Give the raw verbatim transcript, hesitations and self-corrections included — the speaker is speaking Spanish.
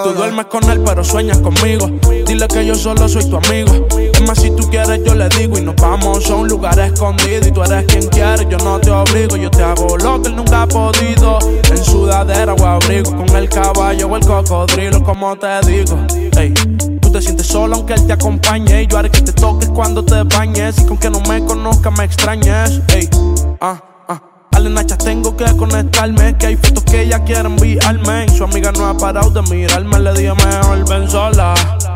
Tú duermes con él pero sueñas conmigo. Dile que yo solo soy tu amigo. Es más, si tú quieres yo le digo. Y nos vamos a un lugar escondido. Y tú eres quien quiere, yo no te obligo. Yo te hago lo que él nunca ha podido. En sudadera o abrigo, con el caballo o el cocodrilo, como te digo. Ey, tú te sientes sola aunque él te acompañe. Y yo haré que te toques cuando te bañes. Y con que no me conozca me extrañes. Ey, ah, ah. Dale nachas, tengo que conectarme. Que hay fotos que ella quiere enviarme. Y su amiga no ha parado de mirarme. Le dije mejor ven sola.